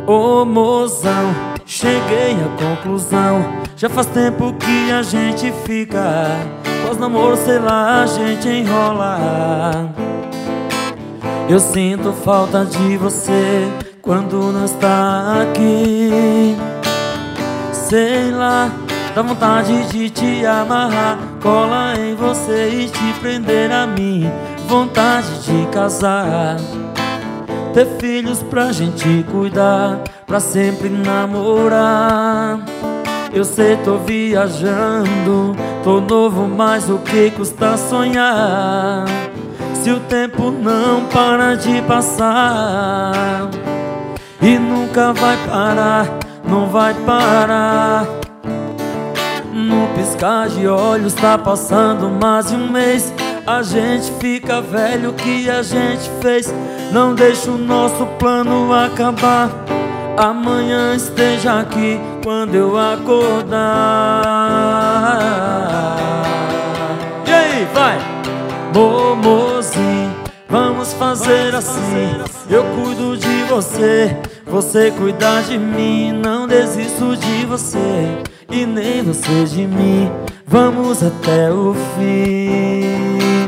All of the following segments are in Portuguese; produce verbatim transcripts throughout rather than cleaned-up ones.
Ô mozão, cheguei à conclusão. Já faz tempo que a gente fica, pós-namoro, sei lá, a gente enrola. Eu sinto falta de você quando não está aqui. Sei lá, dá vontade de te amarrar, colar em você e te prender a mim. Vontade de casar, ter filhos pra gente cuidar, pra sempre namorar. Eu sei, tô viajando, tô novo, mas o que custa sonhar? Se o tempo não para de passar, e nunca vai parar, não vai parar. No piscar de olhos tá passando mais de um mês. A gente fica velho, o que a gente fez? Não deixa o nosso plano acabar. Amanhã esteja aqui quando eu acordar. E aí, vai! Momozinho, vamos fazer assim. Eu cuido de você, você cuida de mim. Não desisto de você e nem você de mim. Vamos até o fim.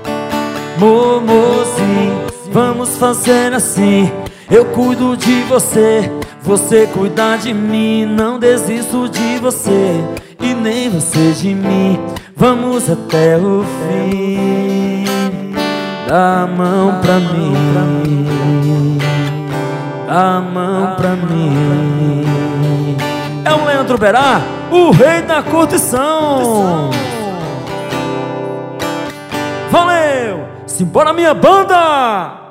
Momozinho, vamos fazer assim. Eu cuido de você, você cuida de mim. Não desisto de você e nem você de mim. Vamos até o fim. Dá a mão pra mim, dá a mão pra mim. É o Leandro Berá, o rei da curtição. Valeu! Simbora, minha banda!